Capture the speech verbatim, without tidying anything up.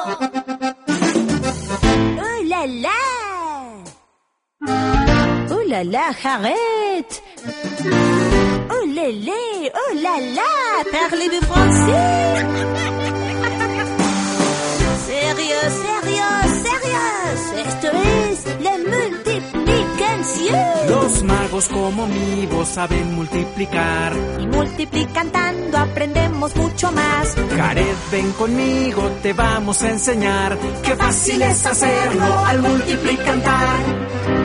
Oh là là! Oh là là, arrête! Oh lélé, oh là là, parlez-vous français? Sérieux, sérieux, sérieux, esto es la multiplicación. Los magos como mi voz saben multiplicar. Y multiplicando aprendemos mucho más. Jared, ven conmigo, te vamos a enseñar. Qué fácil es hacerlo al multiplicar.